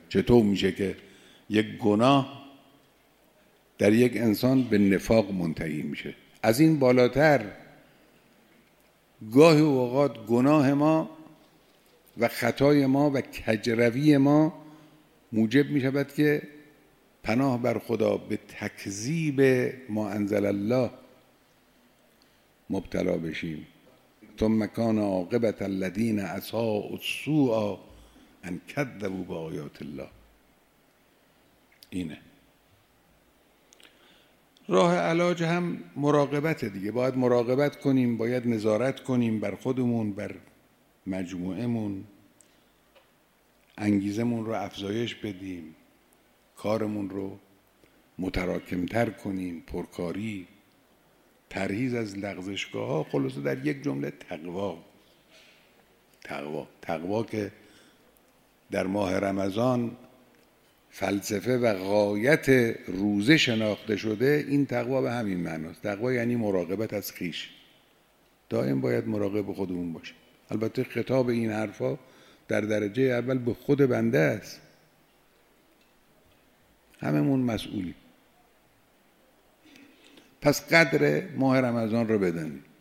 چطور میشه که یک گناه در یک انسان به نفاق منتهی میشه؟ از این بالاتر گاهی اوقات گناه ما و خطای ما و کجروی ما موجب می شود که پناه بر خدا به تکذیب ما انزل الله مبتلا بشیم. ثم کان عاقبة الذین اساءوا السوء ان کذبوا بآیات الله. اینه راه علاج. هم مراقبت دیگه، باید مراقبت کنیم، باید نظارت کنیم بر خودمون، بر مجموعهمون، انگیزمون رو افزایش بدیم، کارمون رو متراکمتر کنیم، پرکاری، پرهیز از لغزشگاه ها. خلاصه در یک جمله تقوا که در ماه رمضان فلسفه و غایت روزه شناخته شده، این تقوا به همین معناست. تقوا یعنی مراقبت از خویش. دائم باید مراقب خودمون باشیم. البته خطاب این حرفا در درجه اول به خود بنده است. هممون مسئولیم. پس قدر ماه رمضان رو بدانیم.